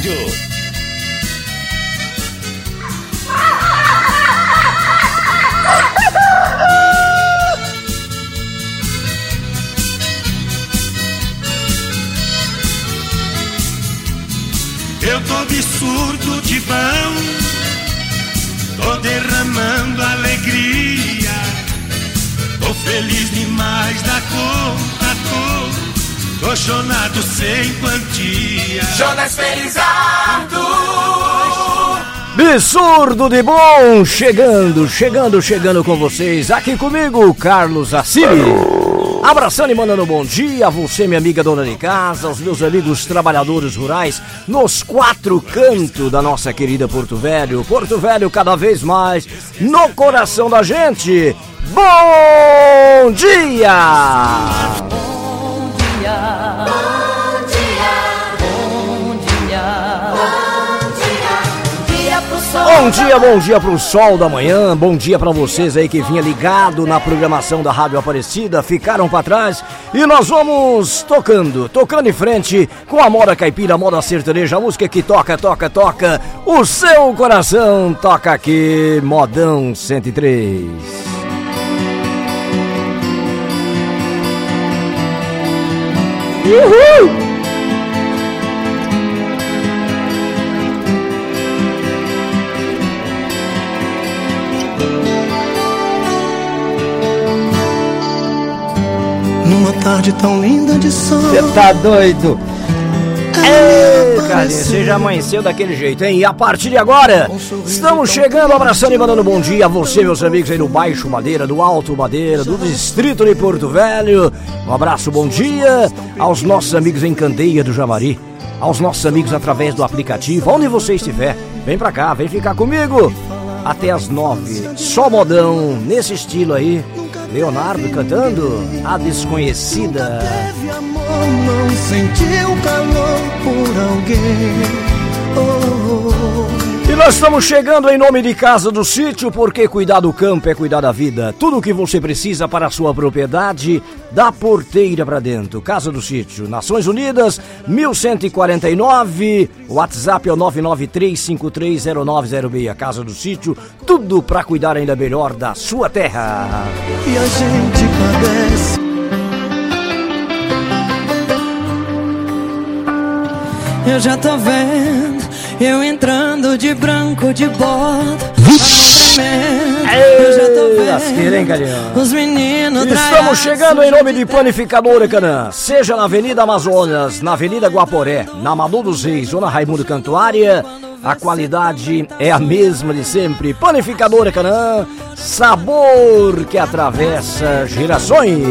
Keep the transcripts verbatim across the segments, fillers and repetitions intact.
rádio. Eu tô absurdo de bom, tô derramando alegria, tô feliz demais da conta, tô, tô chonado sem quantia. Jonas Felizardo, absurdo de bom, chegando, chegando, chegando com vocês, aqui comigo, Carlos Assiri. Abraçando e mandando um bom dia a você, minha amiga dona de casa, aos meus amigos trabalhadores rurais, nos quatro cantos da nossa querida Porto Velho. Porto Velho cada vez mais no coração da gente. Bom dia! Bom dia! Bom dia! Bom dia! Bom dia, bom dia pro sol da manhã, bom dia pra vocês aí que vinha ligado na programação da Rádio Aparecida, ficaram pra trás e nós vamos tocando, tocando em frente com a moda caipira, a moda sertaneja, a música que toca, toca, toca, o seu coração toca aqui, Modão cento e três. Uhul! Numa tarde tão linda de sol. Você tá doido? Ei, cara, você já amanheceu daquele jeito, hein? E a partir de agora, estamos chegando, abraçando e mandando bom dia a você, meus amigos aí do Baixo Madeira, do Alto Madeira, do Distrito de Porto Velho. Um abraço, bom dia aos nossos amigos em Candeia do Jamari, aos nossos amigos através do aplicativo, onde você estiver. Vem pra cá, vem ficar comigo até as nove. Só modão, nesse estilo aí. Leonardo cantando A Desconhecida. Teve amor, não sentiu calor por alguém. Oh, oh. E nós estamos chegando em nome de Casa do Sítio, porque cuidar do campo é cuidar da vida. Tudo o que você precisa para a sua propriedade, da porteira para dentro. Casa do Sítio, Nações Unidas, mil cento e quarenta e nove. O WhatsApp é o nove nove três cinco três zero nove zero seis. Casa do Sítio, tudo para cuidar ainda melhor da sua terra. E a gente padece. Eu já tô vendo, eu entrando de branco de bota. Eu já tô vendo os meninos. Estamos chegando em nome de Panificadora Canaã. Seja na Avenida Amazonas, na Avenida Guaporé, na Amador dos Reis ou na Raimundo Cantuária, a qualidade é a mesma de sempre. Panificadora Canaã, sabor que atravessa gerações.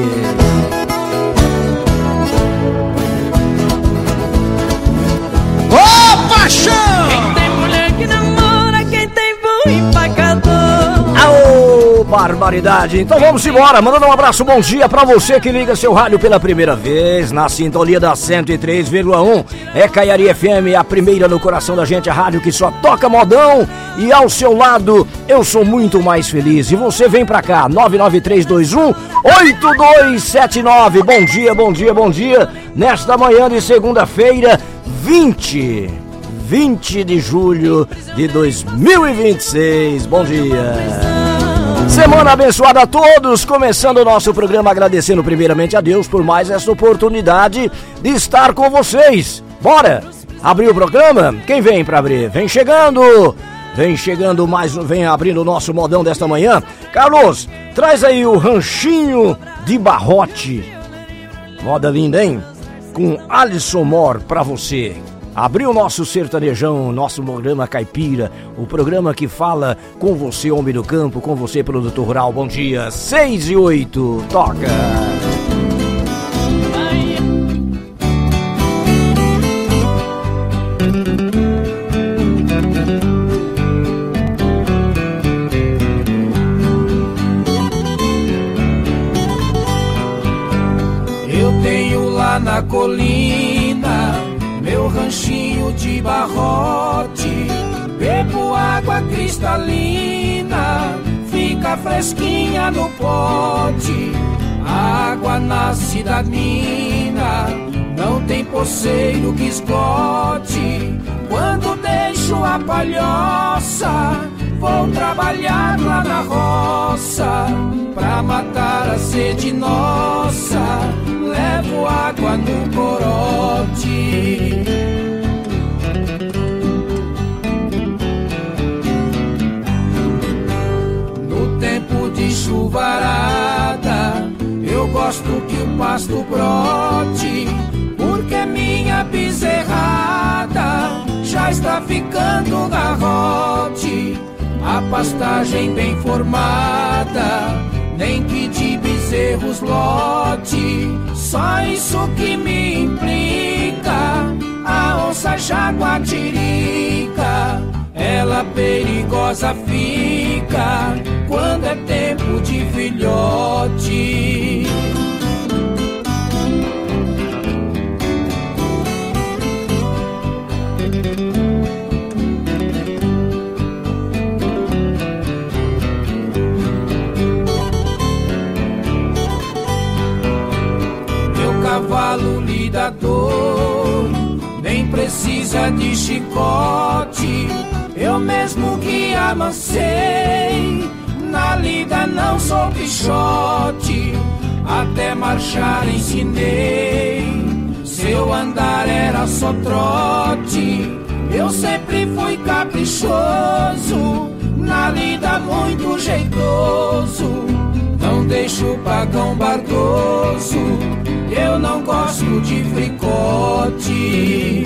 ô paixão! Quem tem mulher que namora, quem tem bom empacador. Aô, barbaridade! Então vamos embora, mandando um abraço, bom dia pra você que liga seu rádio pela primeira vez, na sintonia da cento e três vírgula um. É Caiari F M, a primeira no coração da gente, a rádio que só toca modão. E ao seu lado, eu sou muito mais feliz. E você vem pra cá, nove nove três dois um oito dois sete nove. Bom dia, bom dia, bom dia. Nesta manhã de segunda-feira, vinte de julho de dois mil e vinte e seis. Bom dia. Semana abençoada a todos, começando o nosso programa agradecendo primeiramente a Deus por mais essa oportunidade de estar com vocês. Bora abrir o programa? Quem vem pra abrir? Vem chegando, vem chegando mais, vem abrindo o nosso modão desta manhã. Carlos, traz aí o Ranchinho de Barrote. Moda linda, hein? Com Alisson Mor pra você. Abriu o nosso sertanejão, nosso programa caipira, o programa que fala com você, homem do campo, com você, produtor rural. Bom dia, seis e oito, toca! Eu tenho lá na colina meu ranchinho de barrote, bebo água cristalina, fica fresquinha no pote. Água nasce da mina, não tem poceiro que esgote. Quando uma palhoça, vou trabalhar lá na roça, pra matar a sede nossa, levo água no corote. No tempo de chuvarada, eu gosto que o pasto brote, porque minha bezerrada já está ficando garrote. A pastagem bem formada, nem que de bezerros lote, só isso que me implica. A onça jaguatirica, ela perigosa fica quando é tempo de filhote. Cavalo lidador, nem precisa de chicote, eu mesmo que amancei, na lida não sou bichote, até marchar ensinei, seu andar era só trote, eu sempre fui caprichoso, na lida muito jeitoso, não deixo o pagão bardoso, eu não gosto de fricote.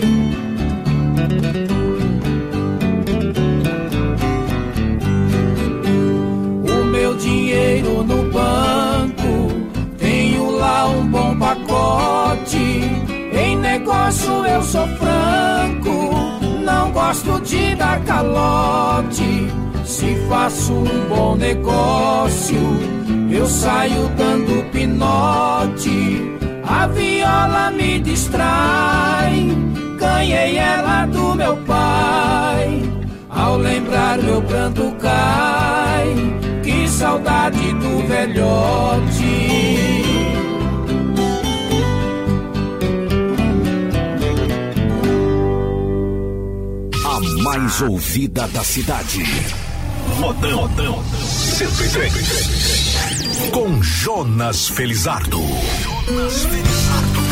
O meu dinheiro no banco, tenho lá um bom pacote, em negócio eu sou franco, não gosto de dar calote, se faço um bom negócio, eu saio dando pinote. A viola me distrai, ganhei ela do meu pai, ao lembrar meu pranto cai, que saudade do velhote. A mais ouvida da cidade. Modão, Modão cento e três. Com Jonas Felizardo. Jonas Felizardo.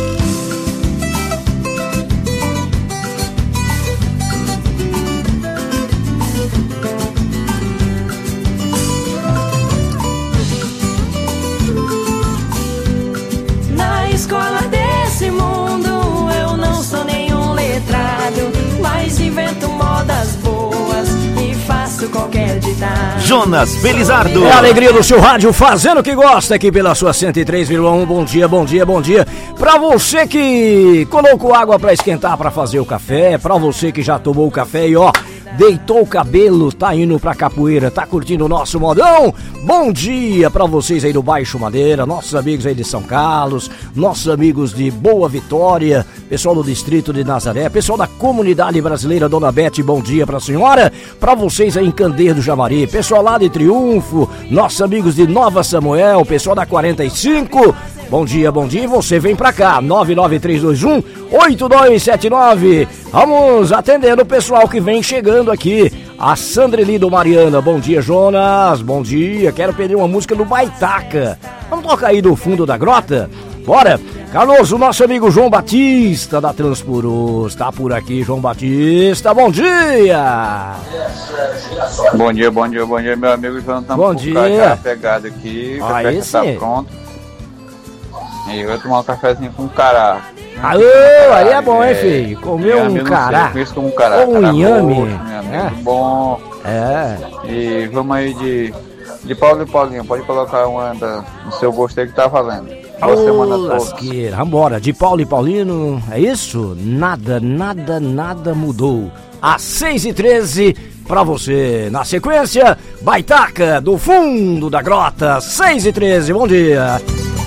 Na escola desse mundo eu não sou nenhum letrado, mas invento modas boas e faço qualquer ditado. Jonas Felizardo. É a alegria do seu rádio, fazendo o que gosta aqui pela sua cento e três vírgula um. Bom dia, bom dia, bom dia. Pra você que colocou água pra esquentar pra fazer o café, pra você que já tomou o café e ó, deitou o cabelo, tá indo pra capoeira, tá curtindo o nosso modão. Bom dia pra vocês aí do Baixo Madeira, nossos amigos aí de São Carlos, nossos amigos de Boa Vitória, pessoal do distrito de Nazaré, pessoal da comunidade brasileira Dona Bete, bom dia pra senhora. Pra vocês aí em Candeiro do Jamari, pessoal lá de Triunfo, nossos amigos de Nova Samuel, pessoal da quarenta e cinco, bom dia, bom dia. E você vem pra cá, nove nove três dois um oito dois sete nove. Vamos atendendo o pessoal que vem chegando aqui. A Sandrelido Mariana, bom dia, Jonas, bom dia. Quero pedir uma música do Baitaca. Vamos tocar aí do fundo da grota? Bora! Carlos, o nosso amigo João Batista da Transpurus, tá por aqui, João Batista, bom dia! Bom dia, bom dia, bom dia, meu amigo João. Bom dia! Pegado aqui, o aí café tá pronto. E eu vou tomar um cafezinho com cará. Aô, aí é bom, hein, filho? Comeu um cará. Isso como um cará. Ou um inhame. É bom. É. E vamos aí de, de Paulo e Paulinho. Pode colocar uma da, no seu gosto aí que tá valendo. Boa semana a todos. Lasqueira. Vambora, de Paulo e Paulino, é isso? Nada, nada, nada mudou. Às seis e treze pra você. Na sequência, Baitaca do fundo da grota. seis e treze, bom dia.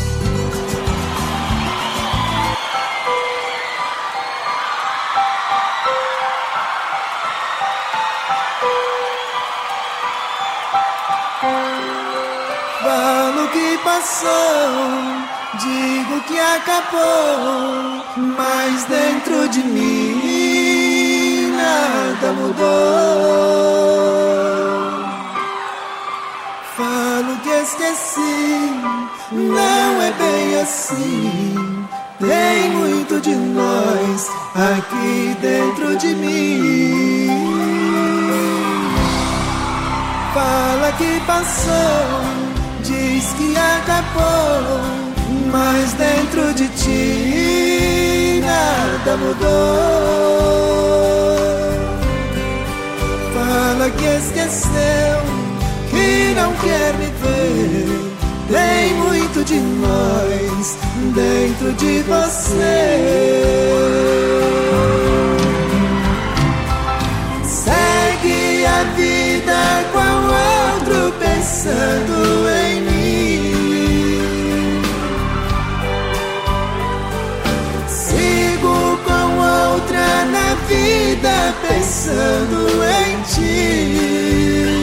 Falo que passou, digo que acabou, mas dentro de mim nada mudou. mudou. Falo que esqueci, não é bem assim. Tem muito de nós aqui dentro de mim. Fala que passou, diz que acabou, mas dentro de ti nada mudou. Fala que esqueceu, que não quer me ver. Tem muito de nós dentro de você. Segue a vida com outro pensando em mim. Sigo com outra na vida pensando em ti.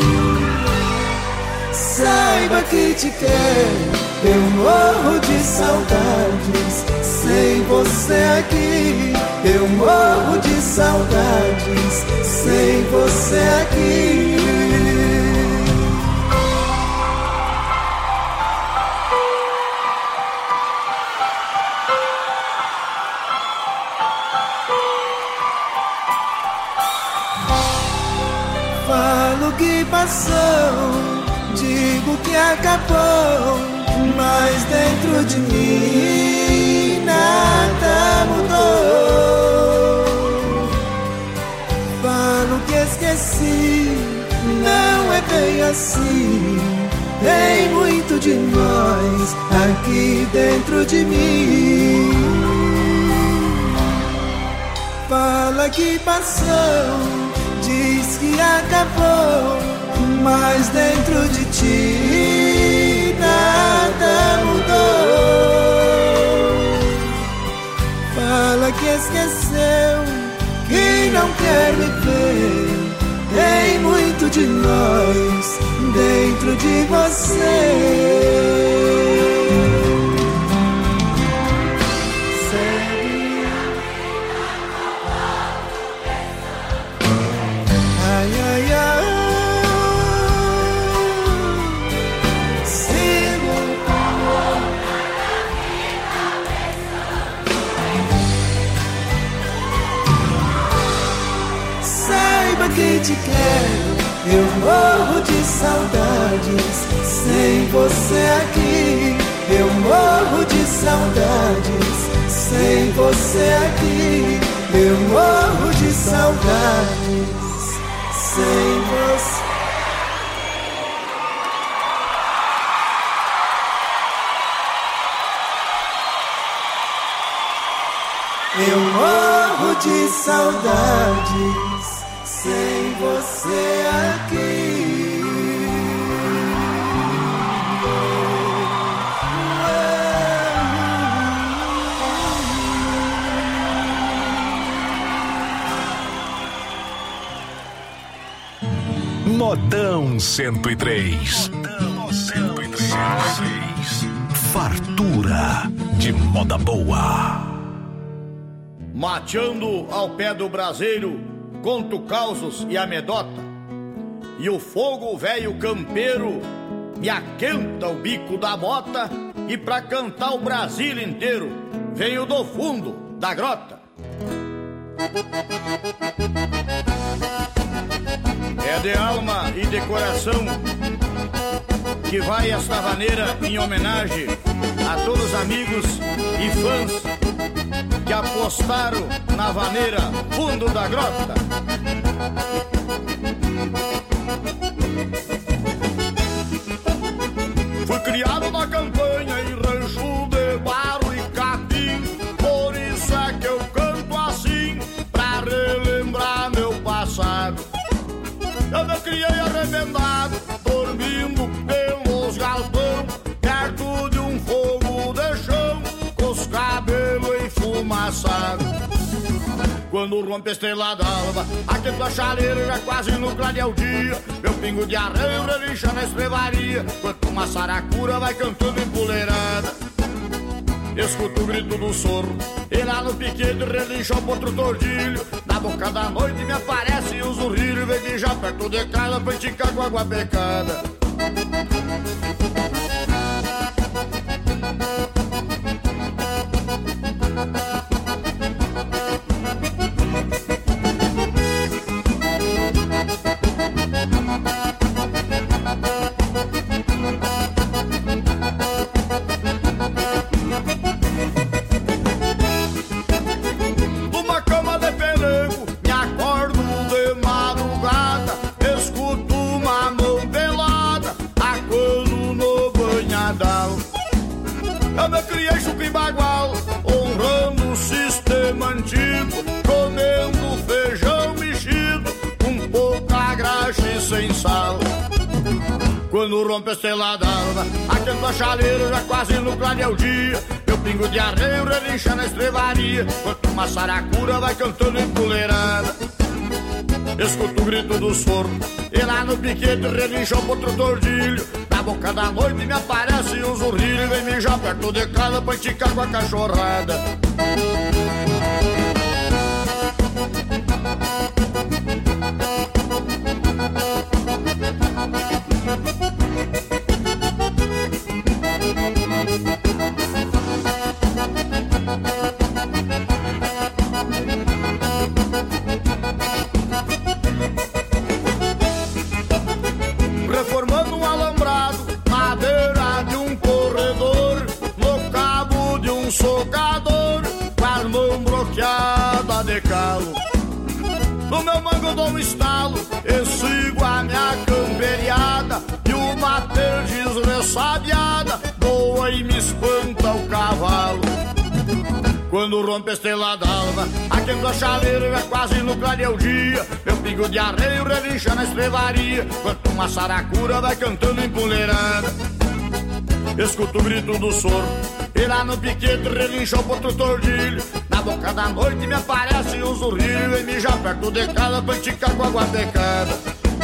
Saiba que te quero, eu morro de saudades. Sem você aqui, eu morro de saudades. Sem você aqui. Falo que passou, digo que acabou, mas dentro de mim nada mudou. Falo que esqueci, não é bem assim. Tem muito de nós aqui dentro de mim. Fala que passou, diz que acabou, mas dentro de ti nada mudou. Fala que esqueceu, que não quer me ver. Tem muito de nós dentro de você. Ai, ai, ai. Que te quero, eu morro de saudades. Sem você aqui, eu morro de saudades. Sem você aqui, eu morro de saudades. Sem você. Eu morro de saudades. Sem você aqui. Modão cento e três. Modão cento e três. Fartura de moda boa. Mateando ao pé do braseiro, conto causos e amedota, e o fogo velho campeiro me aquenta o bico da bota, e pra cantar o Brasil inteiro venho do fundo da grota. É de alma e de coração que vai esta vaneira em homenagem a todos os amigos e fãs que apostaram na vaneira fundo da grota. Fui criado na campanha em rancho de barro e capim, por isso é que eu canto assim, pra relembrar meu passado. Eu me criei arrebentado, dormindo pelos galpão, perto de um fogo de chão, com os cabelos enfumaçados. Quando rompe a estrela d'alva, aqui tua chaleira já quase no clarear dia, meu pingo de arranho relincha na estrevaria, quanto uma saracura vai cantando empoleirada. escuto o grito do soro. E lá no piquete relincha o potro tordilho. Na boca da noite me aparece o zurrilho. Vem de já perto de casa pra esticar com água pecada. Eu me criei chuco e bagual, honrando o sistema antigo, comendo feijão mexido, com pouca graxa e sem sal. Quando rompe a estrela d'alva, aquendo a chaleira, já quase no clareia o dia. Meu pingo de arreio relincha na estrevaria, enquanto uma saracura vai cantando empoleirada. Escuto o grito dos fornos, e lá no piquete relincha o potro tordilho. Na boca da noite me aparece um zurrilho. Vem mijar perto de casa pra esticar com a cachorrada. Reformando um alambrado na beira de um corredor, no cabo de um socador, com as mãos bloqueadas de calo. No meu mango eu dou um estalo e sigo a minha camperiada, e o bater desressabiada voa e me espanta o cavalo. Quando rompe a estrela d'alva, aquendo a chaleira, é quase no clareia o dia. Meu pingo de arreio relincha na estrevaria, enquanto uma saracura vai cantando empoleirada. Escuto o grito do soro, e lá no piquete relincha o potro tordilho. Na boca da noite me aparece um zurrilho, e mija perto de casa pra esticar com água pecada.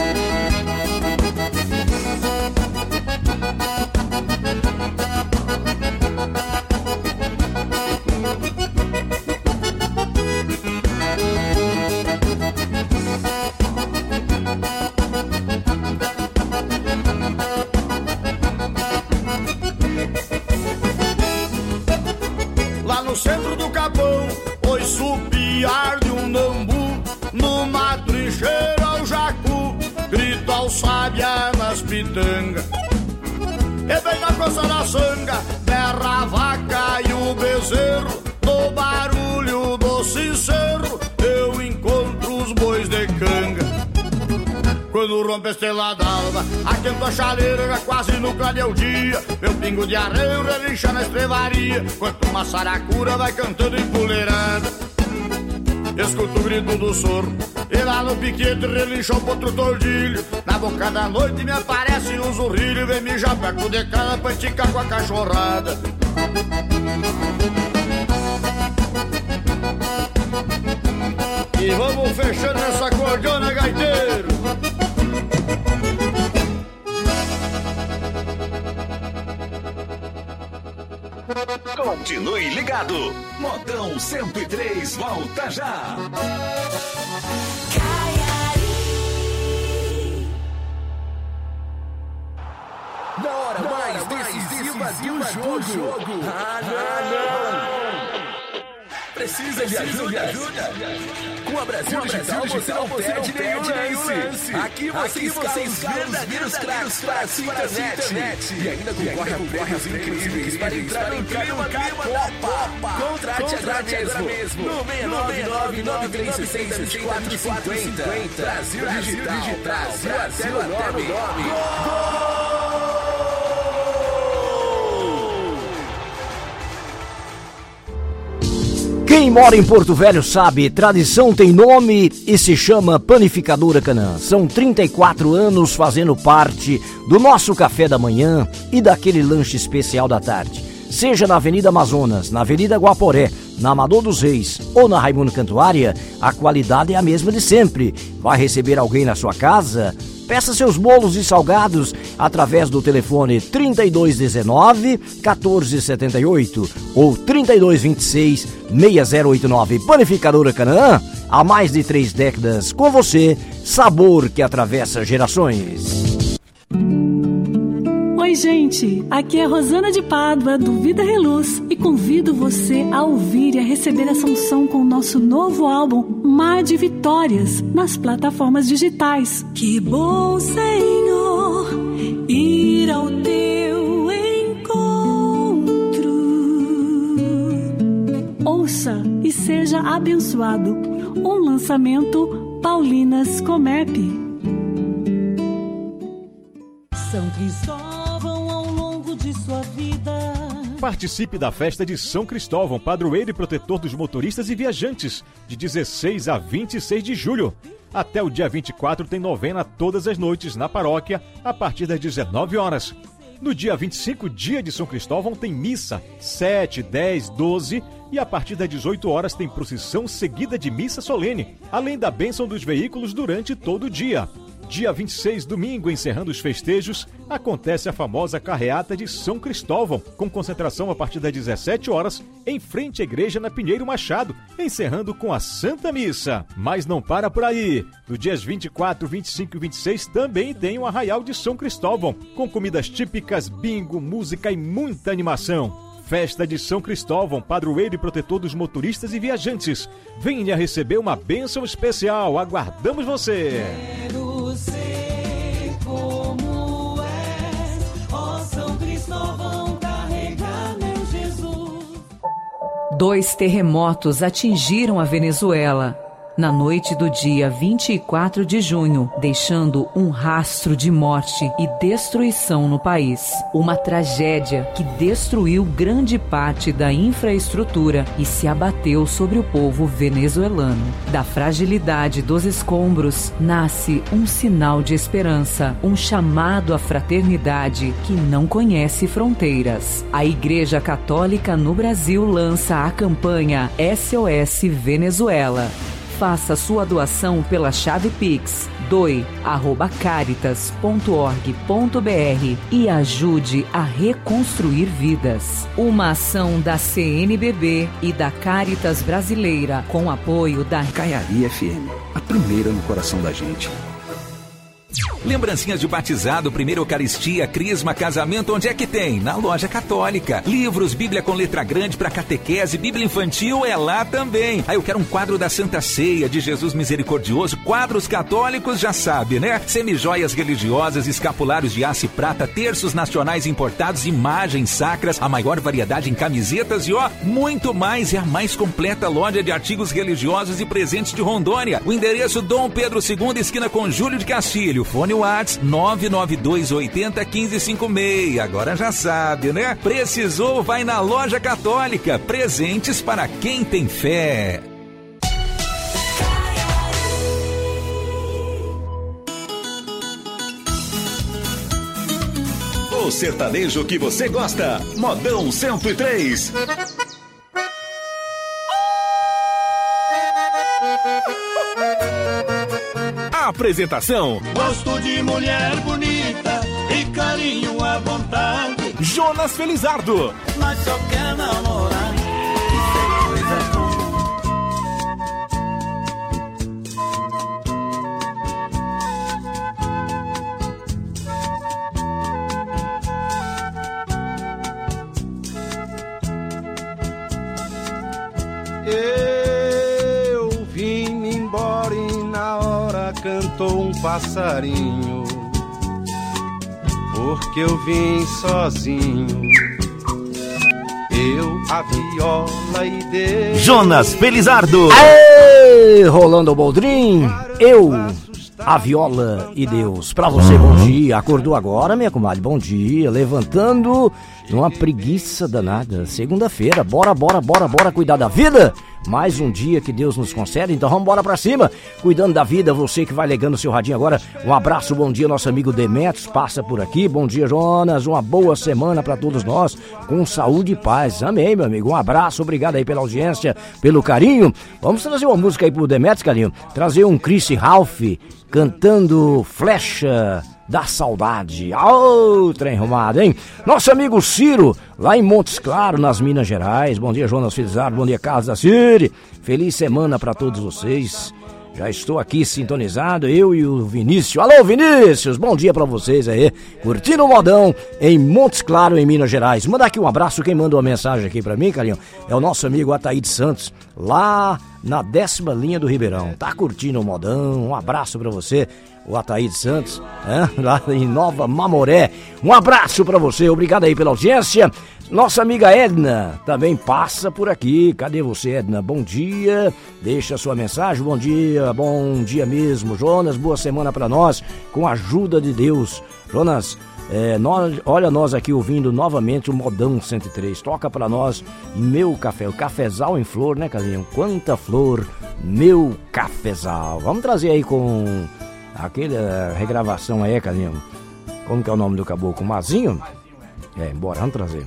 Lá no centro do capão, oi supiar de um nambu, numa trincheira ao jacu, grito ao sabiá nas pitangas. E bem na costa da sanga, berra a vaca e o bezerro, no barulho do sincero, eu encontro os bois de canga. Quando rompe a estrela d'alva, aquento a chaleira, já quase no clareia o dia. Meu pingo de arreio relincha na estrevaria, enquanto uma saracura vai cantando empoleirada. Escuto o grito do soro, e lá no piquete relincha o potro tordilho. Na boca da noite me aparece um zurrilho, vem mijar perto de casa pra esticar com a cachorrada. E vamos fechando essa cordiona, gaiteiro. Continue ligado. Modão cento e três volta já. Na hora mais decisiva de um jogo. Ah, não! Precisa de ajuda? Com a Brasil Digital você não perde nenhum lance. Aqui você escala os verdadeiros craques para a sua internet. E ainda concorre a prêmios incríveis para entrar no clima da Copa. Contrate agora mesmo no seis nove nove nove três seis dois quatro cinco zero. Brasil Digital. Brasil até no nome. Quem mora em Porto Velho sabe, tradição tem nome e se chama Panificadora Canaã. São trinta e quatro anos fazendo parte do nosso café da manhã e daquele lanche especial da tarde. Seja na Avenida Amazonas, na Avenida Guaporé, na Amador dos Reis ou na Raimundo Cantuária, a qualidade é a mesma de sempre. Vai receber alguém na sua casa? Peça seus bolos e salgados através do telefone trinta e dois dezenove, quatorze setenta e oito ou trinta e dois vinte e seis, seis zero oito nove. Panificadora Canaã, há mais de três décadas com você, sabor que atravessa gerações. Oi gente, aqui é Rosana de Pádua do Vida Reluz e convido você a ouvir e a receber essa unção com o nosso novo álbum Mar de Vitórias nas plataformas digitais. Que bom, Senhor, ir ao teu encontro. Ouça e seja abençoado. Um lançamento Paulinas Comep. São Cristóvão ao longo de sua vida. Participe da festa de São Cristóvão, padroeiro e protetor dos motoristas e viajantes, de dezesseis a vinte e seis de julho. Até o dia vinte e quatro tem novena todas as noites na paróquia, a partir das dezenove horas. No dia vinte e cinco, dia de São Cristóvão, tem missa, sete, dez, doze e a partir das dezoito horas tem procissão seguida de missa solene, além da bênção dos veículos durante todo o dia. Dia vinte e seis, domingo, encerrando os festejos, acontece a famosa carreata de São Cristóvão, com concentração a partir das dezessete horas, em frente à igreja na Pinheiro Machado, encerrando com a Santa Missa. Mas não para por aí. No dias vinte e quatro, vinte e cinco e vinte e seis também tem o Arraial de São Cristóvão, com comidas típicas, bingo, música e muita animação. Festa de São Cristóvão, padroeiro e protetor dos motoristas e viajantes. Venha receber uma bênção especial. Aguardamos você! Quero ser como és, ó São Cristóvão, carrega meu Jesus. Dois terremotos atingiram a Venezuela na noite do dia vinte e quatro de junho, deixando um rastro de morte e destruição no país. Uma tragédia que destruiu grande parte da infraestrutura e se abateu sobre o povo venezuelano. Da fragilidade dos escombros nasce um sinal de esperança, um chamado à fraternidade que não conhece fronteiras. A Igreja Católica no Brasil lança a campanha S O S Venezuela. Faça sua doação pela chave Pix doe arroba caritas ponto org ponto br e ajude a reconstruir vidas. Uma ação da C N B B e da Caritas Brasileira com apoio da Caiari F M, a primeira no coração da gente. Lembrancinhas de batizado, primeira Eucaristia, crisma, casamento, onde é que tem? Na Loja Católica. Livros, Bíblia com letra grande para catequese, Bíblia infantil é lá também. Aí eu quero um quadro da Santa Ceia, de Jesus Misericordioso, quadros católicos, já sabe, né? Semijoias religiosas, escapulários de aço e prata, terços nacionais importados, imagens sacras, a maior variedade em camisetas e ó, muito mais. É a mais completa loja de artigos religiosos e presentes de Rondônia. O endereço Dom Pedro segundo, esquina com Júlio de Castilho. Fone WhatsApp nove nove dois oito zero um cinco cinco seis. Agora já sabe, né? Precisou, vai na Loja Católica. Presentes para quem tem fé. O sertanejo que você gosta. Modão cento e três. Apresentação: gosto de mulher bonita e carinho à vontade. Jonas Felizardo. Mas só quer namorar e ser coisa boa. Eu vim embora e na hora cantou um passarinho, porque eu vim sozinho, eu, a viola e Deus. Jonas Felizardo. Aê, Rolando Boldrin, eu, a viola e Deus. Pra você, bom dia. Acordou agora, minha comadre? Bom dia. Levantando numa preguiça danada. Segunda-feira, bora, bora, bora, bora cuidar da vida. Mais um dia que Deus nos concede, então vamos embora pra cima, cuidando da vida. Você que vai ligando seu radinho agora, um abraço, bom dia, nosso amigo Demetrios, passa por aqui. Bom dia, Jonas, uma boa semana pra todos nós, com saúde e paz. Amém, meu amigo, um abraço, obrigado aí pela audiência, pelo carinho. Vamos trazer uma música aí pro Demetrios, carinho, trazer um Chris Ralph cantando Flecha da Saudade. Ô, oh, trem arrumado, hein? Nosso amigo Ciro, lá em Montes Claros, nas Minas Gerais. Bom dia, Jonas Felizardo, bom dia, Carlos da Ciri. Feliz semana pra todos vocês. Já estou aqui sintonizado, eu e o Vinícius. Alô, Vinícius, bom dia pra vocês aí. Curtindo o modão em Montes Claros, em Minas Gerais. Manda aqui um abraço, quem manda uma mensagem aqui pra mim, carinho, é o nosso amigo Ataíde Santos, lá na décima linha do Ribeirão. Tá curtindo o modão, um abraço pra você, o Ataíde Santos, é? Lá em Nova Mamoré. Um abraço pra você, obrigado aí pela audiência. Nossa amiga Edna também passa por aqui. Cadê você, Edna? Bom dia, deixa a sua mensagem. Bom dia, bom dia mesmo, Jonas, boa semana pra nós, com a ajuda de Deus. Jonas, é, nós, olha nós aqui ouvindo novamente o Modão cento e três. Toca pra nós Meu Café, o cafezal em flor, né, Calinho? Quanta flor, Meu Cafezal. Vamos trazer aí com aquela regravação aí, Calinho. Como que é o nome do caboclo? Mazinho? É, bora, vamos trazer.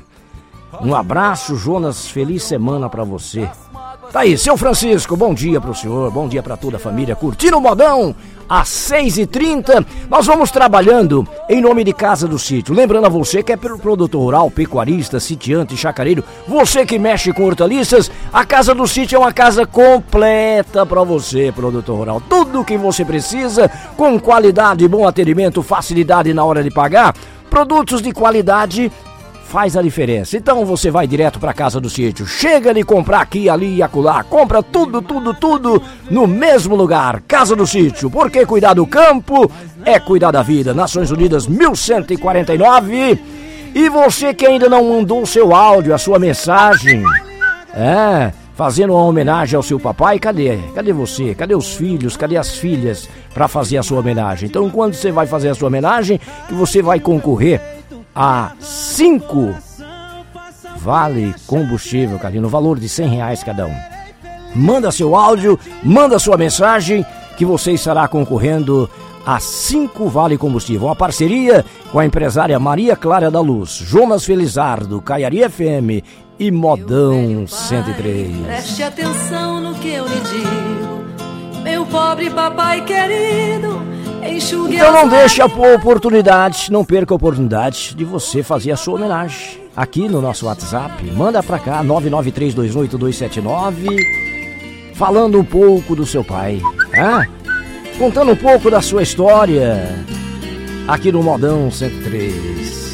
Um abraço, Jonas, feliz semana pra você. Tá aí, seu Francisco, bom dia pro senhor, bom dia pra toda a família, curtindo o modão, às seis e trinta, nós vamos trabalhando em nome de Casa do Sítio. Lembrando a você que é produtor rural, pecuarista, sitiante, chacareiro, você que mexe com hortaliças, a Casa do Sítio é uma casa completa pra você, produtor rural. Tudo o que você precisa, com qualidade, bom atendimento, facilidade na hora de pagar, produtos de qualidade, faz a diferença. Então você vai direto pra Casa do Sítio. Chega de comprar aqui, ali e acolá. Compra tudo, tudo, tudo no mesmo lugar. Casa do Sítio. Porque cuidar do campo é cuidar da vida. Nações Unidas mil cento e quarenta e nove. E você que ainda não mandou o seu áudio, a sua mensagem, é, fazendo uma homenagem ao seu papai, cadê? Cadê você? Cadê os filhos? Cadê as filhas para fazer a sua homenagem? Então, quando você vai fazer a sua homenagem, que você vai concorrer a cinco vale combustível, cara, no valor de cem reais cada um. Manda seu áudio, manda sua mensagem, que você estará concorrendo a cinco vale combustível. Uma parceria com a empresária Maria Clara da Luz, Jonas Felizardo, Caiari F M e Modão cento e três. Preste atenção no que eu lhe digo, meu pobre papai querido. Então não deixe a oportunidade, não perca a oportunidade de você fazer a sua homenagem aqui no nosso WhatsApp. Manda pra cá, nove nove três dois oito dois sete nove, falando um pouco do seu pai, hein? Contando um pouco da sua história aqui no Modão cento e três.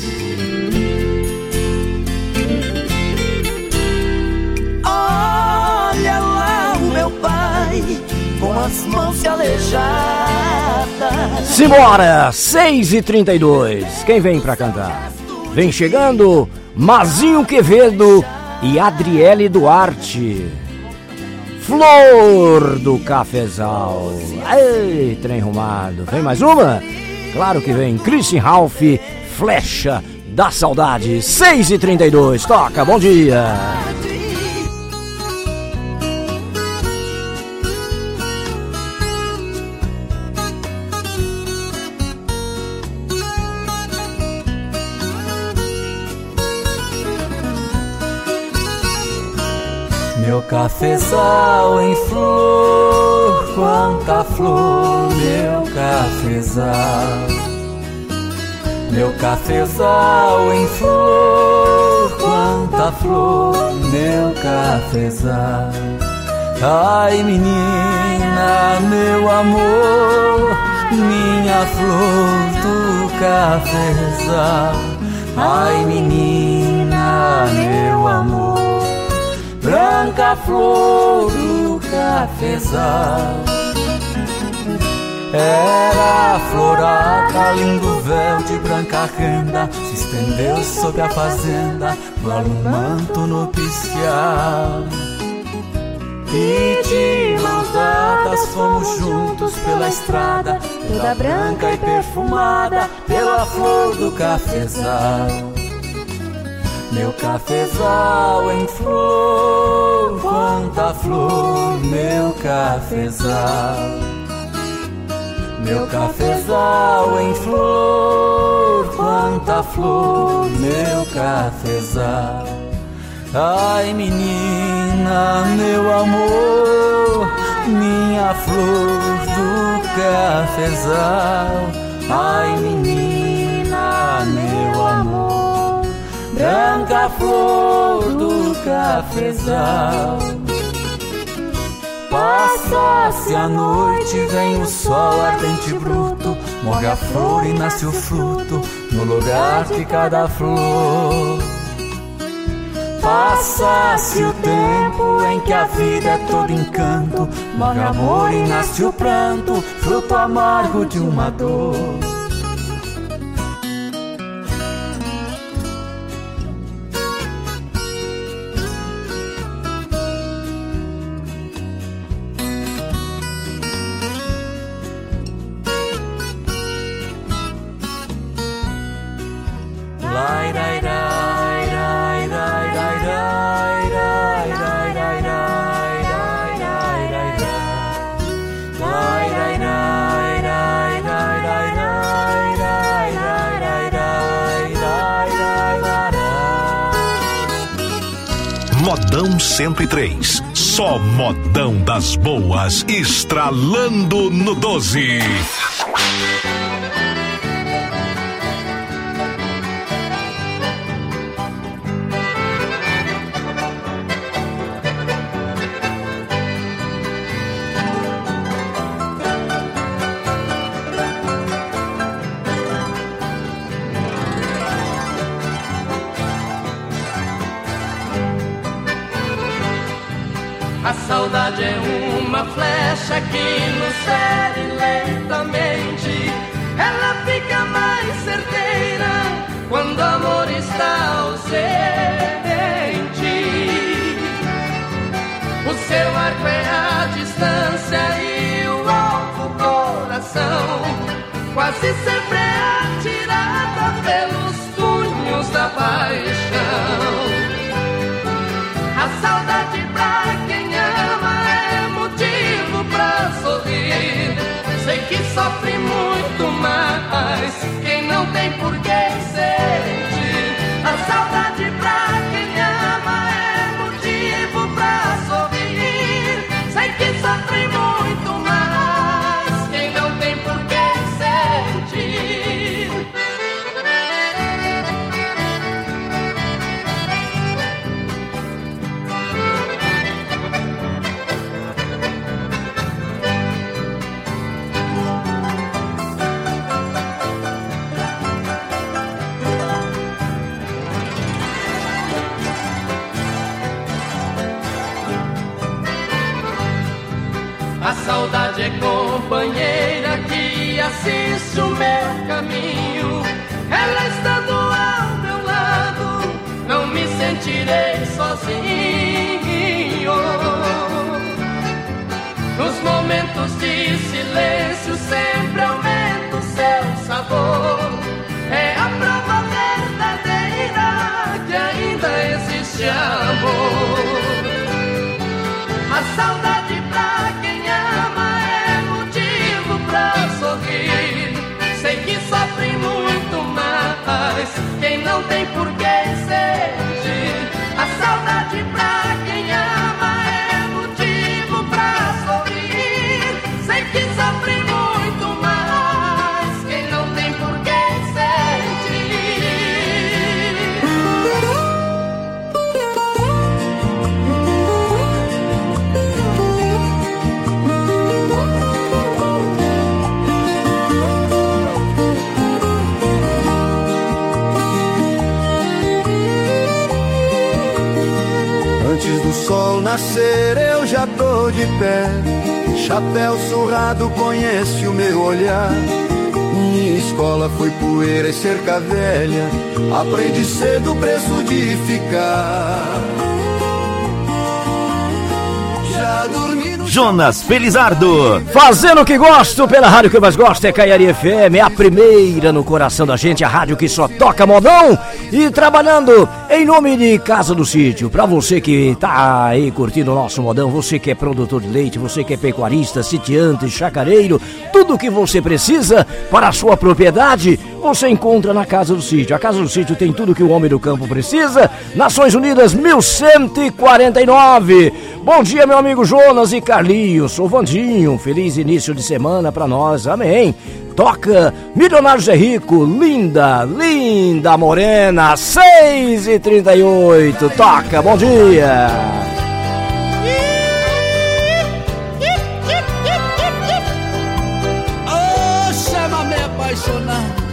Olha lá o meu pai com as mãos se aleijadas. Simbora, seis e trinta e dois. Quem vem pra cantar? Vem chegando Mazinho Quevedo e Adriele Duarte. Flor do Cafezal. Ei, trem arrumado. Vem mais uma? Claro que vem. Christian Ralph, Flecha da Saudade. seis e trinta e dois. Toca, bom dia. Meu cafezal em flor, quanta flor, meu cafezal. Meu cafezal em flor, quanta flor, meu cafezal. Ai menina, meu amor, minha flor do cafezal. Ai menina, meu amor, branca flor do cafezal. Era a florada, lindo véu de branca renda, se estendeu sobre a fazenda, vale um manto no piscar. E de mãos dadas fomos juntos pela estrada, toda branca e perfumada pela flor do cafezal. meu cafezal em flor, quanta flor, meu cafezal. Meu cafezal em flor, quanta flor, meu cafezal. Ai menina, meu amor, minha flor do cafezal. Ai menina, meu amor, branca flor do cafezal. Passa-se a noite, vem o sol ardente e bruto, morre a flor e nasce o fruto no lugar de cada flor. Passa-se o tempo em que a vida é todo encanto, morre o amor e nasce o pranto, fruto amargo de uma dor. Modão cento e três, só modão das boas, estralando no doze. A saudade é uma flecha que nos fere lentamente. Ela fica mais certeira quando o amor está ausente. O seu arco é a distância e o alvo coração. Quase sempre é atirada pelos punhos da paixão. A saudade pra quem ama é motivo pra sorrir. Sei que sofre muito mais quem não tem por que sentir. A saudade pra quem ama é motivo pra sorrir. Sei que sofre muito mais quem não tem por que sentir. A saudade é companheira que assiste o meu caminho. Ela estando ao meu lado, não me sentirei sozinho. Nos momentos de silêncio sempre aumenta o seu sabor. É a prova verdadeira que ainda existe amor. A saudade pra quem ama é motivo pra sorrir. Sei que sofre muito mais quem não tem por que sentir. A saudade pra quem ama é motivo pra sorrir. Sei que sofre muito mais quem não tem por que Antes do sol nascer eu já tô de pé. Chapéu surrado conhece o meu olhar. Minha escola foi poeira e cerca velha. Aprendi cedo o preço de ficar. Já dormi no Jonas Felizardo. Fazendo o que gosto pela rádio que eu mais gosto, é Caiaria F M, é a primeira no coração da gente, a rádio que só toca modão. E trabalhando em nome de Casa do Sítio, pra você que tá aí curtindo o nosso modão, você que é produtor de leite, você que é pecuarista, sitiante, chacareiro, tudo que você precisa para a sua propriedade, você encontra na Casa do Sítio. A Casa do Sítio tem tudo que o homem do campo precisa. Nações Unidas mil cento e quarenta e nove. Bom dia, meu amigo Jonas e Carlinhos. Sou Vandinho. Feliz início de semana pra nós. Amém. Toca Milionários é Rico. Linda, linda morena. seis e trinta e oito. Toca, bom dia. Oh, chama-me apaixonado.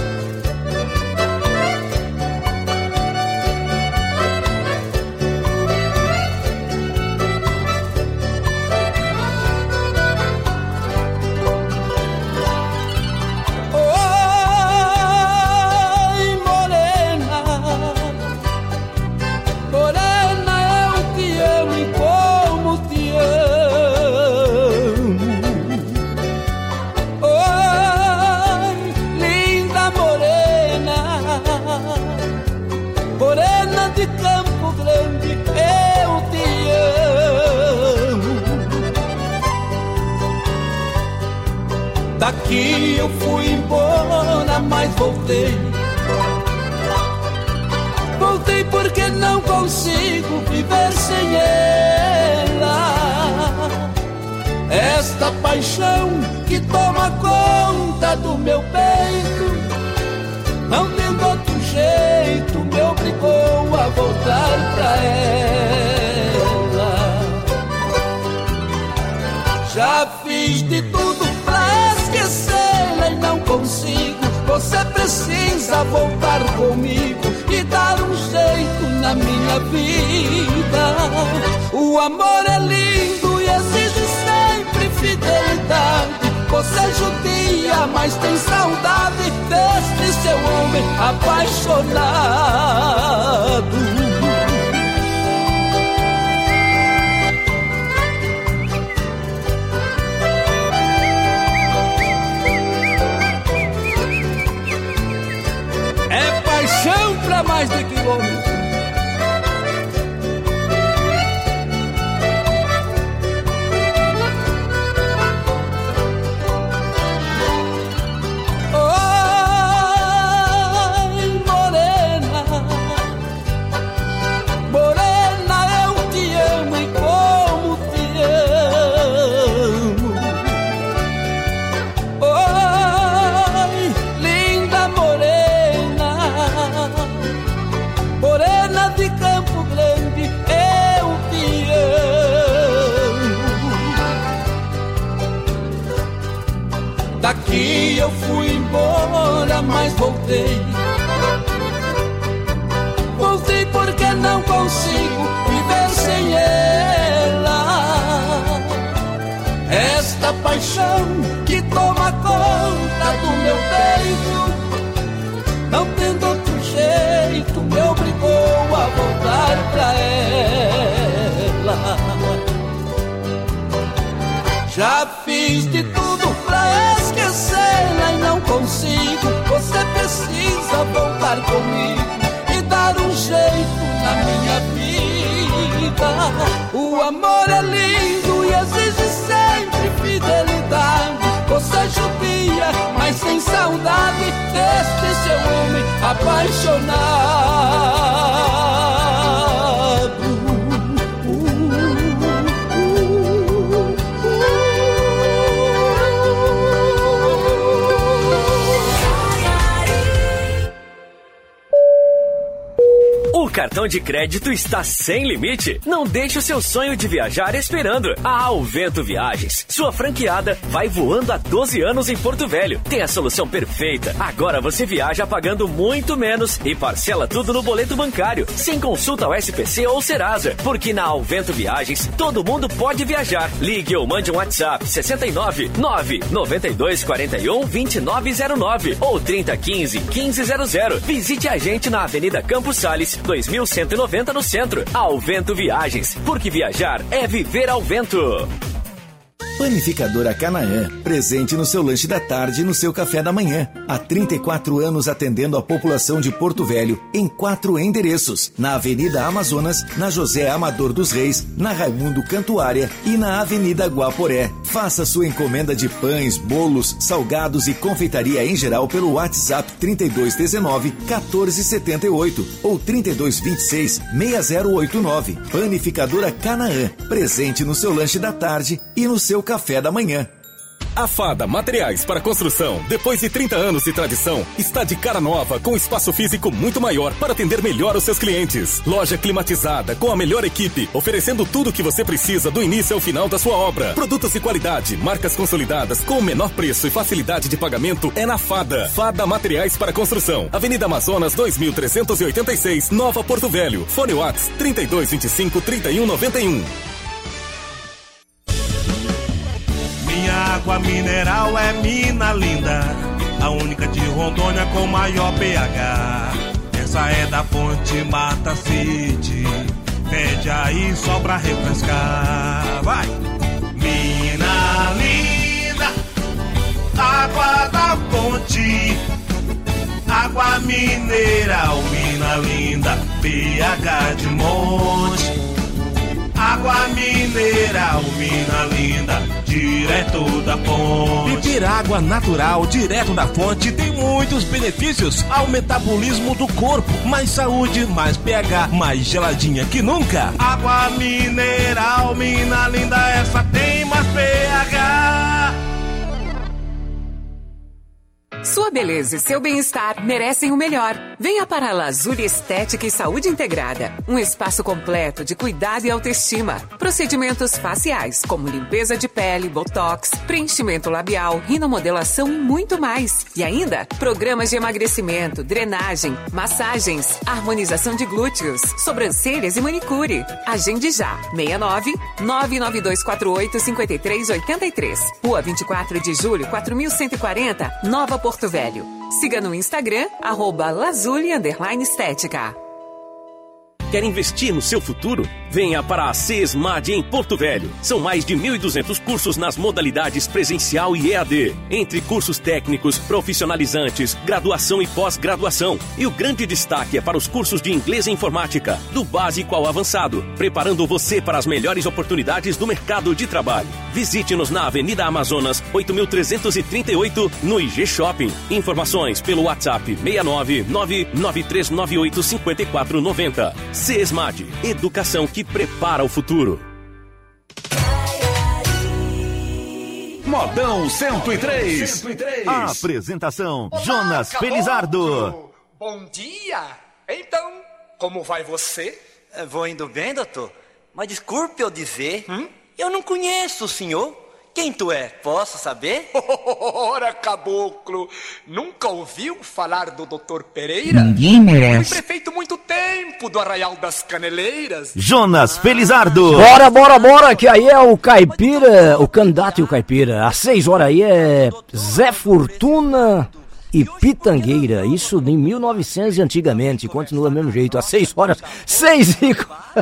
Daqui eu fui embora, mas voltei. Voltei porque não consigo viver sem ela. Esta paixão que toma conta do meu peito, não tendo outro jeito, me obrigou a voltar pra ela. Já fiz de tudo pra esquecê-la e não consigo. Você precisa voltar comigo e dar um jeito na minha vida. O amor é lindo e exige sempre fidelidade. Você judia, mas tem saudade deste seu homem apaixonado. Paixão pra mais de quilômetro. Oi, morena, morena, eu te amo e como te amo. Oi, linda morena, morena de Campo Grande, eu te amo. Daqui eu fui embora, mas voltei. Voltei porque não consigo viver sem ela. Esta paixão que toma conta do meu peito, não tendo outro jeito, me obrigou a voltar pra ela. Já fiz de tudo pra esquecê-la e não consigo. Você precisa voltar comigo e dar um jeito na minha vida. O amor é lindo e exige sempre fidelidade. Você judia, mas sem saudade deste seu homem apaixonado. O cartão de crédito está sem limite. Não deixe o seu sonho de viajar esperando. A Alvento Viagens, sua franqueada, vai voando há doze anos em Porto Velho. Tem a solução perfeita. Agora você viaja pagando muito menos e parcela tudo no boleto bancário, sem consulta ao S P C ou Serasa. Porque na Alvento Viagens, todo mundo pode viajar. Ligue ou mande um WhatsApp sessenta e nove, nove noventa e dois, quarenta e um, vinte e nove zero nove ou trinta, quinze, quinze zero zero. Visite a gente na Avenida Campos Sales, dois mil cento e noventa no centro. Alvento Viagens, porque viajar é viver ao vento. Panificadora Canaã, presente no seu lanche da tarde e no seu café da manhã. Há trinta e quatro anos atendendo a população de Porto Velho em quatro endereços. Na Avenida Amazonas, na José Amador dos Reis, na Raimundo Cantuária e na Avenida Guaporé. Faça sua encomenda de pães, bolos, salgados e confeitaria em geral pelo WhatsApp trinta e dois dezenove, quatorze setenta e oito ou trinta e dois vinte e seis, seis zero oito nove. Panificadora Canaã, presente no seu lanche da tarde e no seu café da manhã. A Fada Materiais para Construção, depois de trinta anos de tradição, está de cara nova com espaço físico muito maior para atender melhor os seus clientes. Loja climatizada com a melhor equipe, oferecendo tudo o que você precisa do início ao final da sua obra. Produtos de qualidade, marcas consolidadas com o menor preço e facilidade de pagamento é na Fada. Fada Materiais para Construção, Avenida Amazonas dois mil trezentos e oitenta e seis, Nova Porto Velho. Fone Whats trinta e dois vinte e cinco, trinta e um noventa e um. Minha água mineral é mina linda, a única de Rondônia com maior pH. Essa é da fonte Mata City, pede aí só pra refrescar. Vai! Mina linda, água da fonte, água mineral, mina linda, pH de monte. Água mineral, mina linda, direto da fonte. Beber água natural, direto da fonte, tem muitos benefícios ao metabolismo do corpo. Mais saúde, mais pH, mais geladinha que nunca. Água mineral, mina linda, essa tem mais pH. Sua beleza e seu bem-estar merecem o melhor. Venha para a Lazuli Estética e Saúde Integrada. Um espaço completo de cuidado e autoestima. Procedimentos faciais, como limpeza de pele, botox, preenchimento labial, rinomodelação e muito mais. E ainda, programas de emagrecimento, drenagem, massagens, harmonização de glúteos, sobrancelhas e manicure. Agende já. seis nove, nove nove dois quatro oito, cinco três oito três. Rua vinte e quatro de julho, quatro mil cento e quarenta, Nova Porto Velho. Siga no Instagram, arroba Lazuli underline estética. Quer investir no seu futuro? Venha para a CESMAD em Porto Velho. São mais de mil e duzentos cursos nas modalidades presencial e E A D. Entre cursos técnicos, profissionalizantes, graduação e pós-graduação. E o grande destaque é para os cursos de inglês e informática, do básico ao avançado, preparando você para as melhores oportunidades do mercado de trabalho. Visite-nos na Avenida Amazonas, oito mil trezentos e trinta e oito, no I G Shopping. Informações pelo WhatsApp seis nove nove nove três nove oito cinco quatro nove zero. CESMAD, educação que prepara o futuro. Modão cento e três. cento e três. Apresentação: Jonas Felizardo. Bom dia! Então, como vai você? Vou indo bem, doutor. Mas desculpe eu dizer, hum? eu não conheço o senhor. Quem tu é? Posso saber? Ora, caboclo, nunca ouviu falar do doutor Pereira? Ninguém merece. Fui prefeito muito tempo do Arraial das Caneleiras. Jonas Felizardo. Bora, bora, bora, que aí é o caipira, o candidato e o caipira. Às seis horas aí é Zé Fortuna e Pitangueira. Isso em mil e novecentos antigamente, continua do mesmo jeito. Às seis horas, seis e...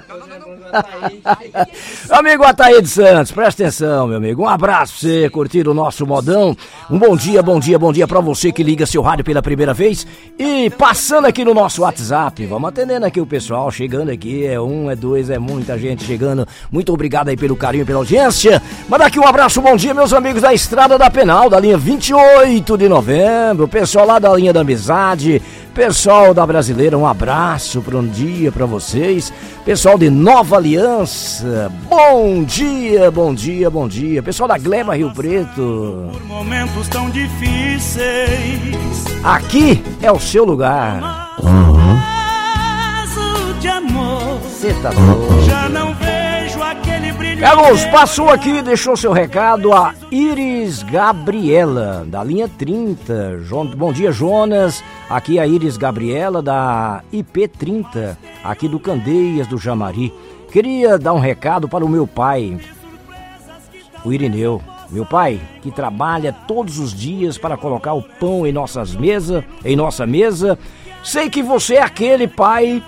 Amigo Ataíde Santos, presta atenção, meu amigo. Um abraço pra você, curtir o nosso modão. Um bom dia, bom dia, bom dia pra você que liga seu rádio pela primeira vez. E passando aqui no nosso WhatsApp, vamos atendendo aqui o pessoal, chegando aqui, é um, é dois, é muita gente chegando. Muito obrigado aí pelo carinho, pela audiência. Manda aqui um abraço, bom dia, meus amigos da Estrada da Penal, da linha vinte e oito de novembro. Pessoal lá da linha da Amizade, pessoal da Brasileira, um abraço para um dia pra vocês. Pessoal de Nova Aliança, bom dia, bom dia, bom dia. Pessoal da Gleba Rio Preto. Por momentos tão difíceis, aqui é o seu lugar. Uhum. De amor. Cê tá doido. Já não vejo aquele brilho. Carlos, passou aqui, deixou seu recado a Iris Gabriela, da linha trinta. Bom dia, Jonas. Aqui a Iris Gabriela, da I P trinta, aqui do Candeias do Jamari. Queria dar um recado para o meu pai, o Irineu. Meu pai, que trabalha todos os dias para colocar o pão em nossas mesas, em nossa mesa. Sei que você é aquele pai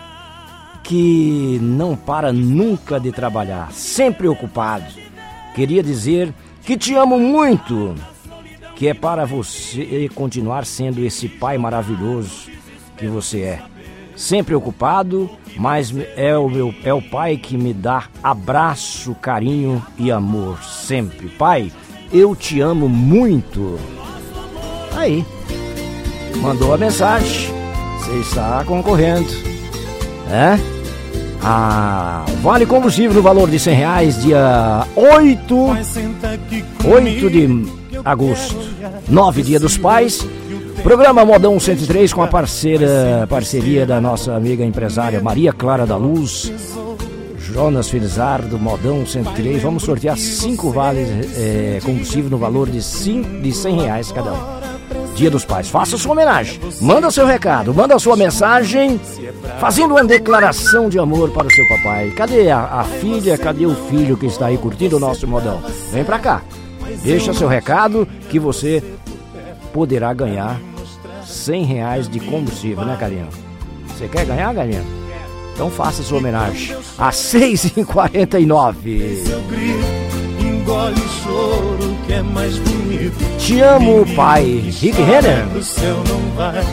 que não para nunca de trabalhar, sempre ocupado. Queria dizer que te amo muito, que é para você continuar sendo esse pai maravilhoso que você é. Sempre ocupado, mas é o, meu, é o pai que me dá abraço, carinho e amor, sempre. Pai, eu te amo muito. Aí, mandou a mensagem, você está concorrendo, é? Ah, vale combustível no valor de cem reais, dia oito, oito de agosto, nove, dia dos pais. Programa Modão cento e três com a parceira, parceria da nossa amiga empresária Maria Clara da Luz, Jonas Felizardo, Modão cento e três. Vamos sortear cinco vales é, combustível no valor de, cinco, de cem reais cada um. Dia dos Pais, faça sua homenagem, manda seu recado, manda sua mensagem, fazendo uma declaração de amor para o seu papai. Cadê a, a filha, cadê o filho que está aí curtindo o nosso modão? Vem pra cá, deixa seu recado que você poderá ganhar cem reais de combustível, né, Galinha? Você quer ganhar, Galinha? Então faça sua homenagem às seis e quarenta e nove. Engole o choro que é mais bonito. Te amo, pai. Rick Renner. O céu não vai.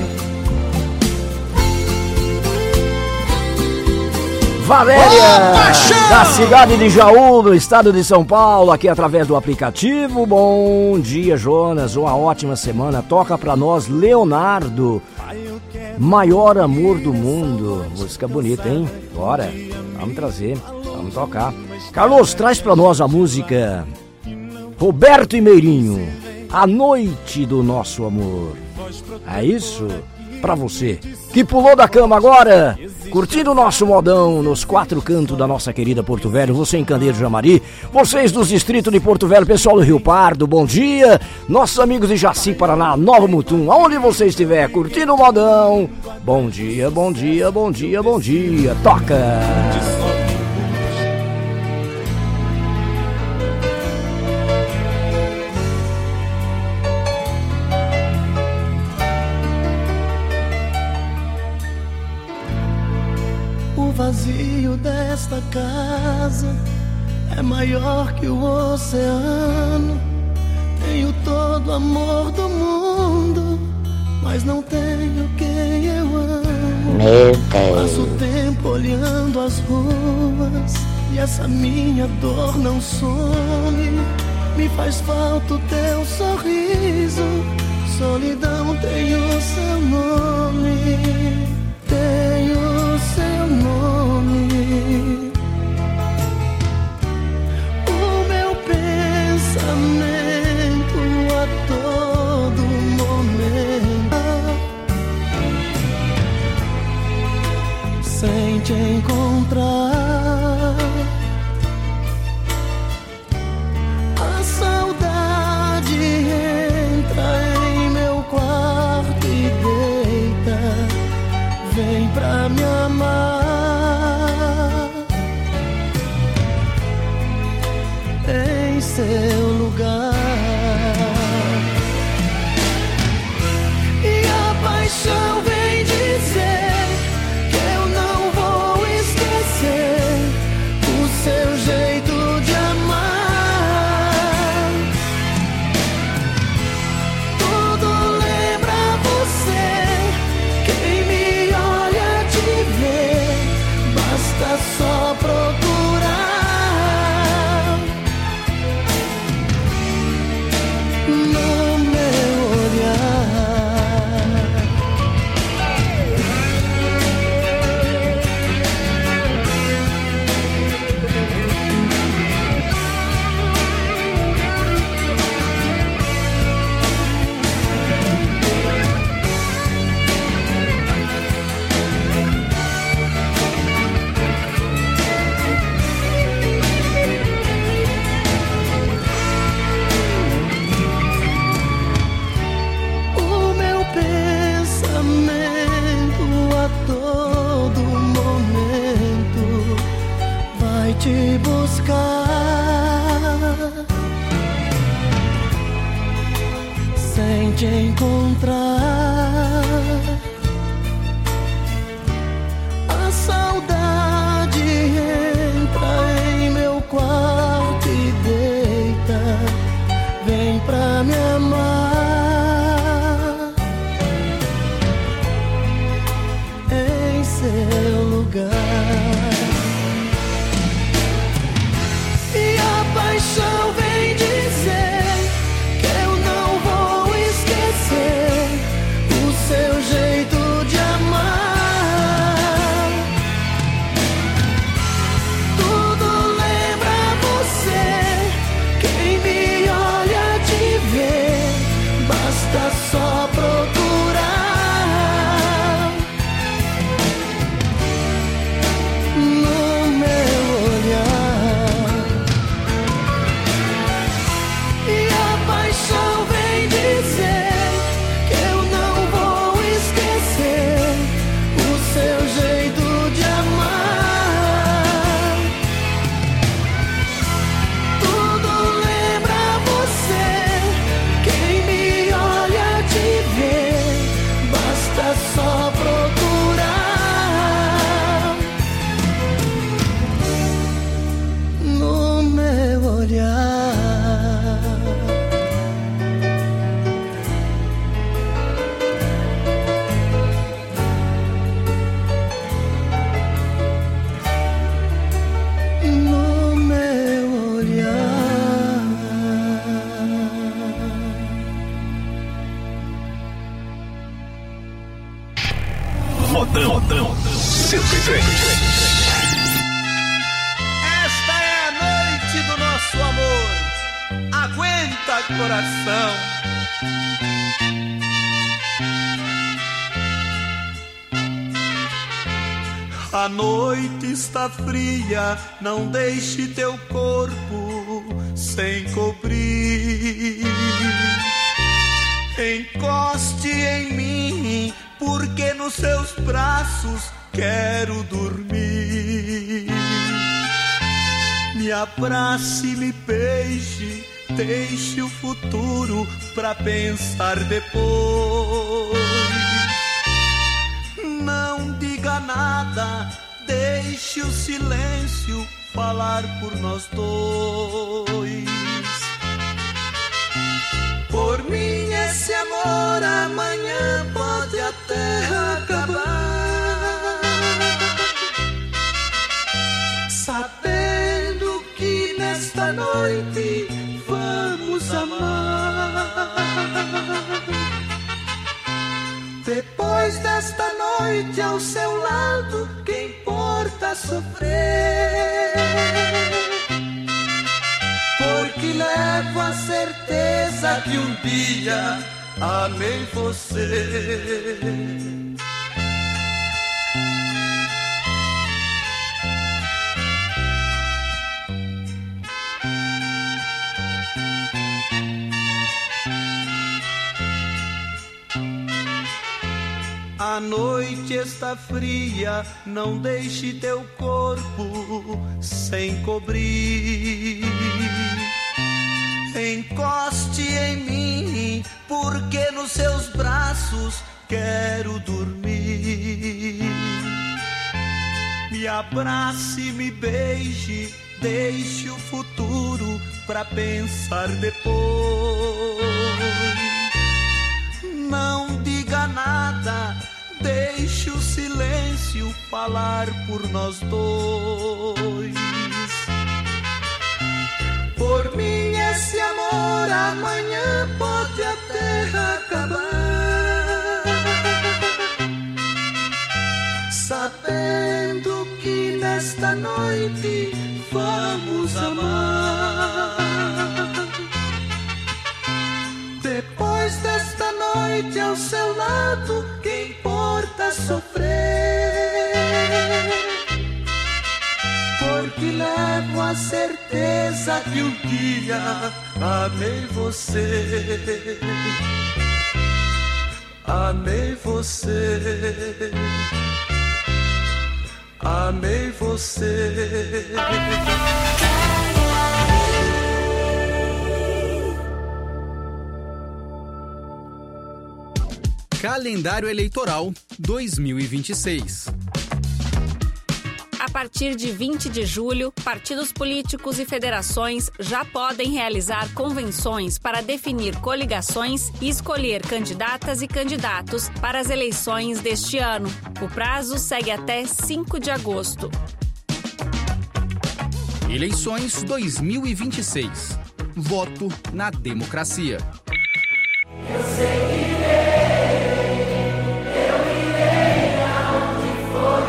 Valéria, oh, da cidade de Jaú, no estado de São Paulo, aqui através do aplicativo. Bom dia, Jonas, uma ótima semana. Toca pra nós, Leonardo, Maior Amor do Mundo. Música bonita, hein? Bora, vamos trazer, vamos tocar. Carlos, traz pra nós a música Roberto e Meirinho, A Noite do Nosso Amor. É isso pra você que pulou da cama agora, curtindo o nosso modão nos quatro cantos da nossa querida Porto Velho. Você em Candeiro Jamari, vocês dos distritos de Porto Velho, pessoal do Rio Pardo, bom dia. Nossos amigos de Jaci, Paraná, Nova Mutum, aonde você estiver curtindo o modão, bom dia, bom dia, bom dia, bom dia. Toca! O vazio desta casa é maior que o oceano. Tenho todo o amor do mundo, mas não tenho quem eu amo. Meu Deus. Passo o tempo olhando as ruas e essa minha dor não some. Me faz falta o teu sorriso, solidão tem o seu nome. Tem o seu nome. O meu pensamento a todo momento, sem te encontrar, a saudade entra em meu quarto e deita. Vem pra me amar em seu lugar. E a paixão vem dizer que eu não vou esquecer o seu jeito de amar. Tudo lembra você. Quem me olha te vê, basta só procurar no meu olhar. O meu pensamento a todo momento vai te buscar, sem te encontrar. A saudade entra em meu quarto e deita. basta só procurar no meu olhar. E a paixão vem dizer que eu não vou esquecer o seu jeito de amar. Tudo lembra você, quem me olha te vê, basta só procurar no meu olhar. No meu olhar. Modão, Modão cento e três. Esta é a noite do nosso amor. Aguenta, coração. A noite está fria, não deixe teu corpo sem cobrir. Encoste em mim, porque nos seus braços quero dormir. Me abrace, me beije, deixe o futuro pra pensar depois. Não diga nada, deixe o silêncio falar por nós dois. Por mim esse amor amanhã pode até acabar, sabendo que nesta noite vamos amar. Depois desta noite ao seu lado, que importa sofrer? Porque levo a certeza que um dia amei você. A noite está fria, não deixe teu corpo sem cobrir. Encoste em mim, porque nos seus braços quero dormir. Me abrace, me beije, deixe o futuro pra pensar depois. Não diga nada, deixe o silêncio falar por nós dois. Por mim esse amor amanhã pode até acabar, sabendo que nesta noite vamos amar. Depois desta noite ao seu lado, que importa sofrer? Porque levo a certeza que um dia amei você. Amei você. Amei você. Calendário Eleitoral dois mil e vinte e seis. A partir de vinte de julho, partidos políticos e federações já podem realizar convenções para definir coligações e escolher candidatas e candidatos para as eleições deste ano. O prazo segue até cinco de agosto. Eleições dois mil e vinte e seis. Voto na democracia. Eu seguirei, eu irei aonde for,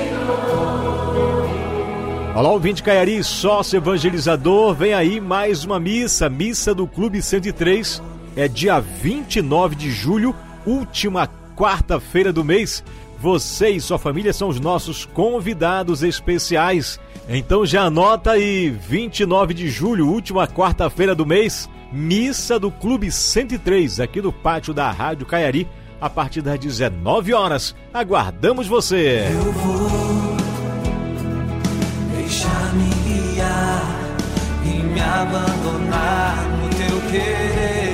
Senhor. Olá, ouvinte Caiari, sócio evangelizador, vem aí mais uma missa, missa do Clube cento e três, é dia vinte e nove de julho, última quarta-feira do mês. Você e sua família são os nossos convidados especiais. Então já anota aí, vinte e nove de julho, última quarta-feira do mês, missa do Clube cento e três, aqui no pátio da Rádio Caiari, a partir das dezenove horas. Aguardamos você! Eu vou deixar-me guiar e me abandonar no teu querer.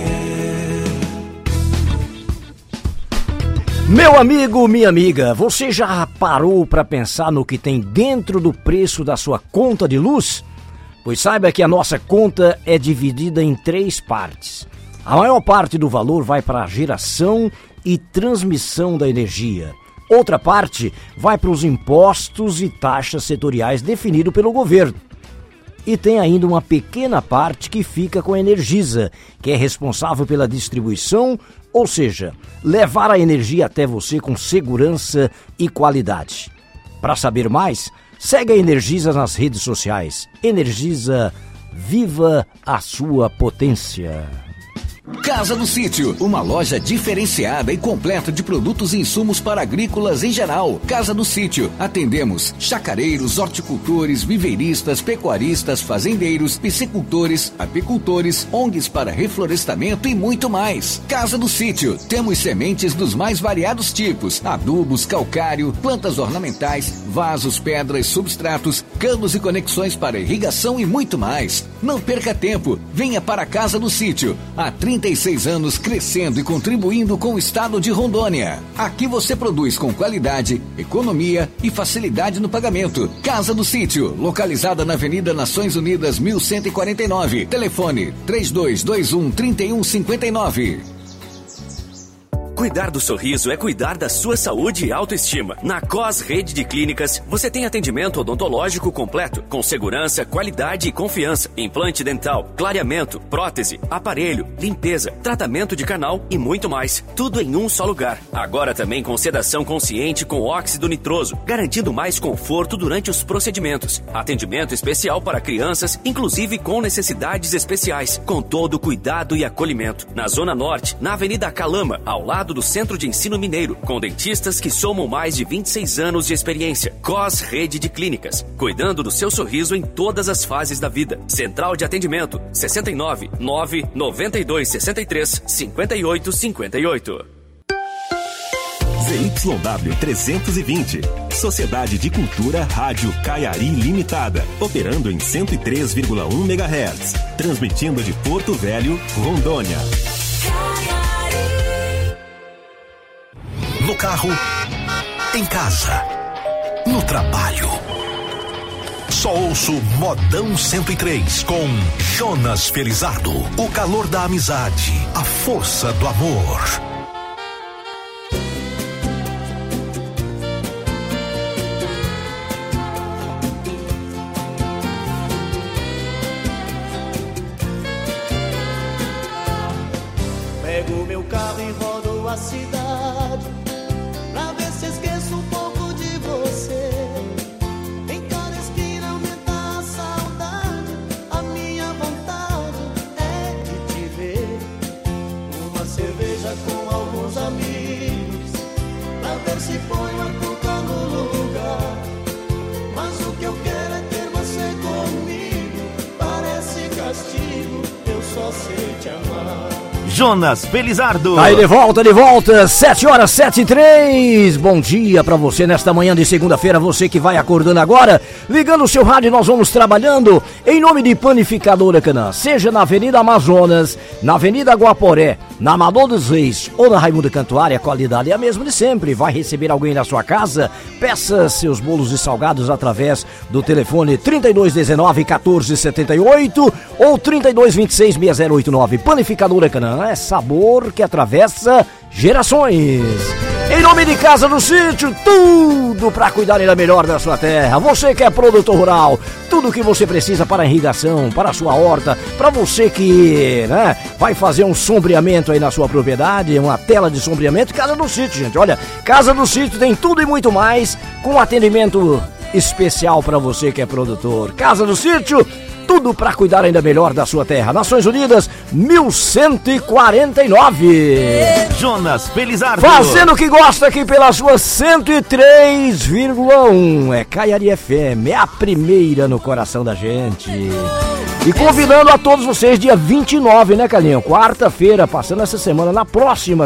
Meu amigo, minha amiga, você já parou para pensar no que tem dentro do preço da sua conta de luz? Pois saiba que a nossa conta é dividida em três partes. A maior parte do valor vai para a geração e transmissão da energia. Outra parte vai para os impostos e taxas setoriais definidos pelo governo. E tem ainda uma pequena parte que fica com a Energisa, que é responsável pela distribuição, ou seja, levar a energia até você com segurança e qualidade. Para saber mais, segue a Energisa nas redes sociais. Energisa, viva a sua potência. Casa do Sítio, uma loja diferenciada e completa de produtos e insumos para agrícolas em geral. Casa do Sítio, atendemos chacareiros, horticultores, viveiristas, pecuaristas, fazendeiros, piscicultores, apicultores, O N Gs para reflorestamento e muito mais. Casa do Sítio, temos sementes dos mais variados tipos, adubos, calcário, plantas ornamentais, vasos, pedras, substratos, canos e conexões para irrigação e muito mais. Não perca tempo, venha para a Casa do Sítio, há trinta e seis anos crescendo e contribuindo com o estado de Rondônia. Aqui você produz com qualidade, economia e facilidade no pagamento. Casa do Sítio, localizada na Avenida Nações Unidas mil cento e quarenta e nove. Telefone três dois dois um, três um cinco nove. Cuidar do sorriso é cuidar da sua saúde e autoestima. Na Cos Rede de Clínicas, você tem atendimento odontológico completo, com segurança, qualidade e confiança. Implante dental, clareamento, prótese, aparelho, limpeza, tratamento de canal e muito mais. Tudo em um só lugar. Agora também com sedação consciente com óxido nitroso, garantindo mais conforto durante os procedimentos. Atendimento especial para crianças, inclusive com necessidades especiais, com todo o cuidado e acolhimento. Na Zona Norte, na Avenida Calama, ao lado do Centro de Ensino Mineiro, com dentistas que somam mais de vinte e seis anos de experiência. Cos Rede de Clínicas, cuidando do seu sorriso em todas as fases da vida. Central de atendimento, sessenta e nove, nove, noventa e dois, sessenta e três, cinquenta e oito, cinquenta e oito. Z Y W trezentos e vinte, Sociedade de Cultura Rádio Caiari Limitada, operando em cento e três vírgula um megahertz, transmitindo de Porto Velho, Rondônia. No carro, em casa, no trabalho. Só ouço Modão cento e três com Jonas Felizardo. O calor da amizade, a força do amor. Pego meu carro e rodo a cidade pra ver se esqueço um pouco de você. Em cada esquina aumenta a saudade, a minha vontade é de te ver. Uma cerveja com alguns amigos pra ver se ponho a culpa no lugar. Mas o que eu quero é ter você comigo. Parece castigo, eu só sei te amar. Jonas Felizardo. Aí de volta, de volta, sete horas, sete e três. Bom dia pra você nesta manhã de segunda-feira, você que vai acordando agora, ligando o seu rádio, nós vamos trabalhando em nome de Panificadora Canaã, seja na Avenida Amazonas, na Avenida Guaporé, na Amador dos Reis ou na Raimundo Cantuária, a qualidade é a mesma de sempre. Vai receber alguém na sua casa? Peça seus bolos e salgados através do telefone trinta e dois dezenove, quatorze setenta e oito ou trinta e dois vinte e seis, seis zero oito nove. Panificadora Canaã, é sabor que atravessa gerações. Em nome de Casa do Sítio, tudo para cuidar ainda melhor da sua terra. Você que é produtor rural, tudo que você precisa para a irrigação, para a sua horta, para você que, né, vai fazer um sombreamento aí na sua propriedade, uma tela de sombreamento, Casa do Sítio, gente. Olha, Casa do Sítio tem tudo e muito mais, com atendimento especial para você que é produtor. Casa do Sítio, tudo para cuidar ainda melhor da sua terra. Nações Unidas, mil cento e quarenta e nove. Jonas Felizardo. Fazendo o que gosta aqui pela sua cento e três vírgula um. É Caiari F M, é a primeira no coração da gente. E convidando a todos vocês, dia vinte e nove, né, Calinho? Quarta-feira, passando essa semana, na próxima